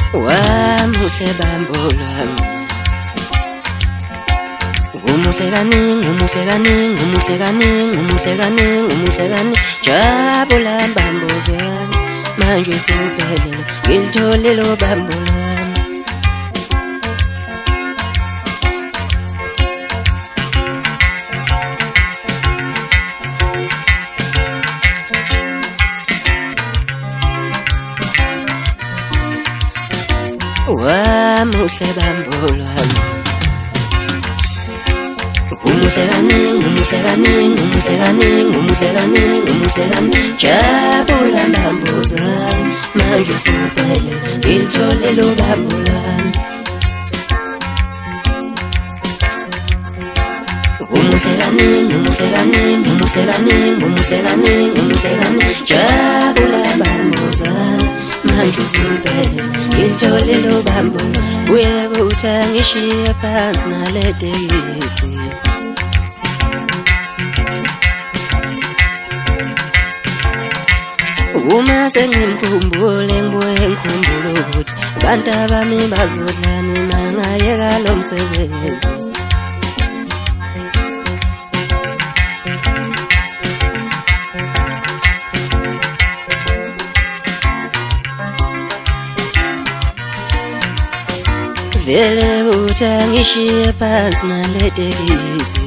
Wamuhle bambolami umuhle kaningi umuhle kaningi umuhle kaningi umuhle kaningi umuhle kaningi jabula bambozami manje sewuphelele ngilithole lo bambolami wamuhle bambolami umuhle kaningi umuhle kaningi umuhle kaningi umuhle kaningi umuhle kaningi jabula bambozami manje sewuphelele ngilithole lo bambolami umuhle kaningi umuhle kaningi umuhle kaningi umuhle kaningi umuhle kaningi jabula bambozami manje sewuphelele ngilithole lo bambolami uyeke uthi angishiye phansi ngale tekisi uma sengimkhumbule ngibuye ngikhumbule ukuthi abantu abami bazodlani mangayeka lo msebenzi vele uthi angishiye phansi ngale tekisi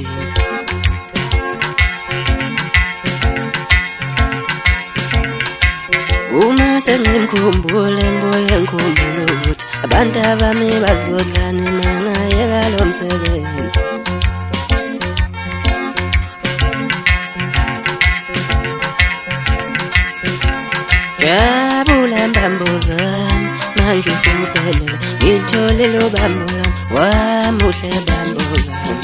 uma sengimkhumbule ngibuye ngikhumbule ukuthi abantu abami bazodlani mangayeka lo msebenzi jabula bambozami manje sewuphelele ngilithole lo bambolami wamuhle bambolami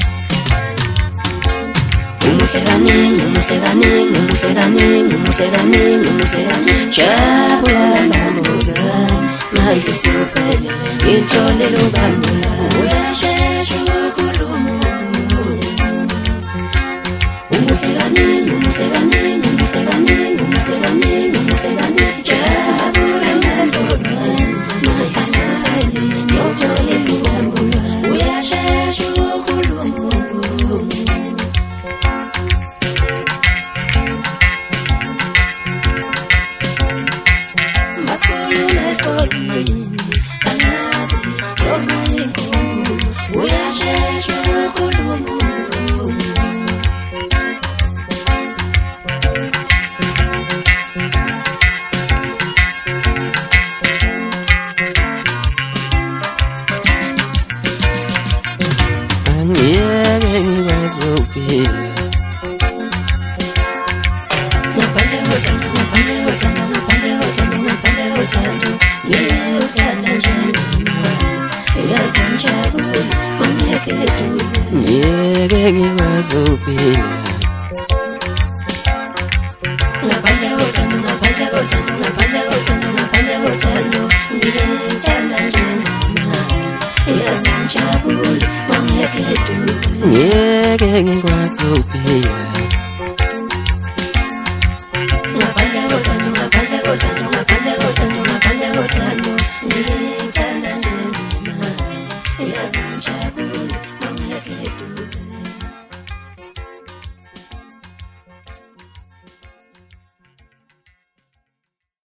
umuhle kaningi umuhle kaningi umuhle kaningi umuhle kaningi umuhle kaningi jabula bambozami manje sewuphelele ngilithole lo bambolami uyashesha ukukhuluma umuhle kaningi umuhle kaningi umuhle kaningi umuhle kaningi umuhle kaningi jabula bambozami manje ngilithole lo bambolami uyashesha ukukhuluma angiyeke ngikwazophila ngiyeke ngikwazophila ngiyeke ngikwazophila ngiyeke ngikwazophila